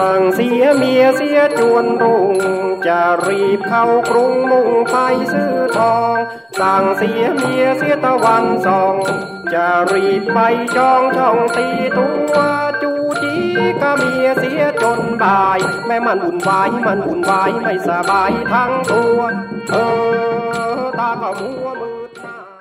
สั่งเสียเมียเสียจวนรุ่งจะรีบเข้ากรุงมุ่งไปซื้อทองสั่งเสียเมียเสียตะวันส่องจะรีบไปจองช่องตีตัวจูจีก็เมียเสียจนบ่ายแม่มันวุ่นวายไม่สบายทั้งตัวตาก็มัวมืด